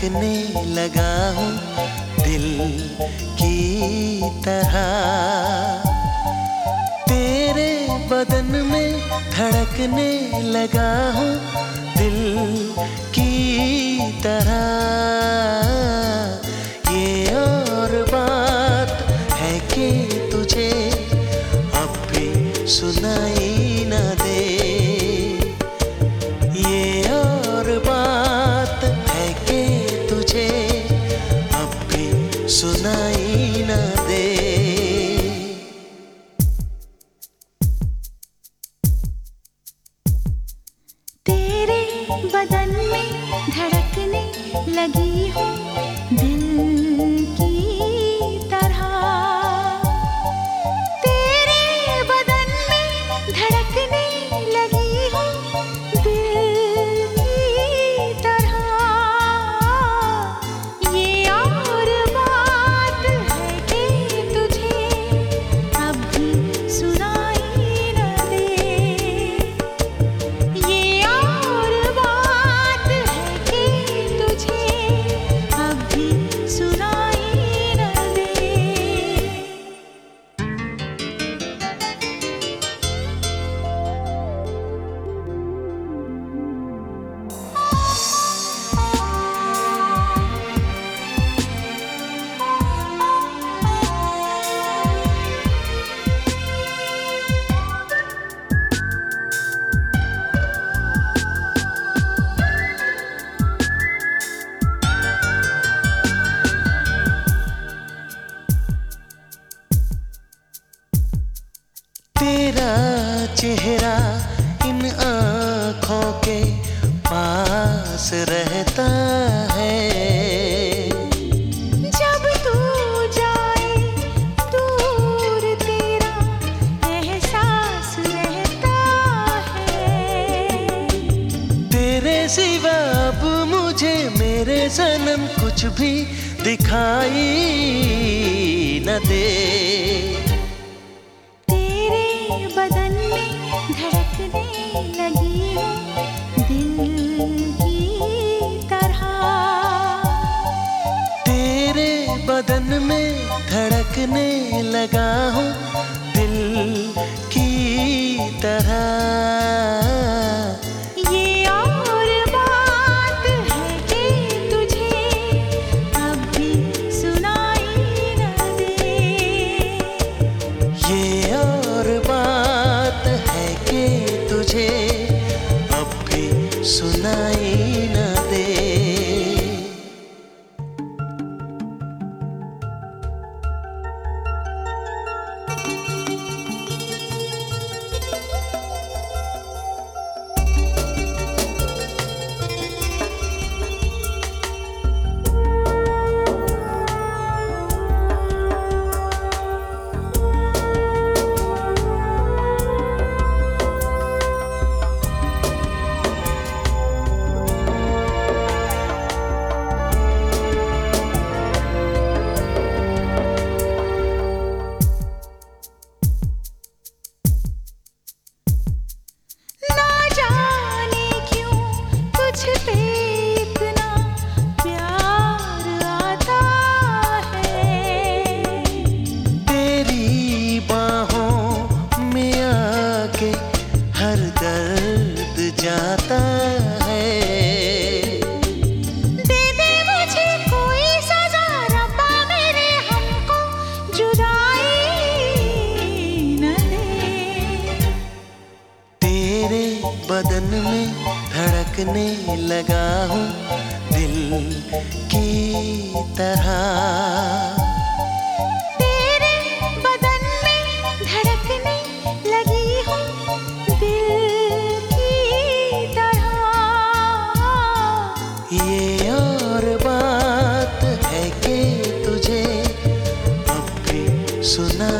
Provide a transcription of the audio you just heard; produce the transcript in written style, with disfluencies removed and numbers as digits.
धड़कने लगा हूँ दिल की तरह। तेरे बदन में धड़कने लगा हूँ दिल की तरह। ये और बात है कि तुझे अब भी सुनाई न दे। ये और बात है कि तुझे अब भी सुनाई न दे। तेरे बदन में धड़कने लगी हूँ दिल की तरह। तेरे बदन में धड़कने लगी हूँ दिल की तरह। ये और बात है कि तुझे अब भी सुनाई न दे। ये और बात है कि तुझे अब भी सुनाई न दे। तेरा चेहरा इन आँखों के पास रहता है। जब तू जाए दूर तेरा एहसास रहता है। तेरे सिवा अब मुझे मेरे सनम कुछ भी दिखाई न दे। तेरे बदन में धड़कने लगी हूँ दिल की तरह। तेरे बदन में धड़कने लगा हूँ दिल की तरह। ये और बात है कि तुझे अब भी सुनाई न दे। ये और बात है कि तुझे अब भी सुनाई न दे। ना जाने क्यों तुझ पे इतना प्यार आता है। तेरी बाहों में आके हर दर्द जाता है। दे दे मुझे कोई सजा रब्बा मेरे हमको जुदाई न दे। तेरे बदन में धड़कने लगा हूँ दिल की तरह। तेरे बदन में धड़कने लगी हूँ दिल की तरह। ये और बात है कि तुझे अब भी सुना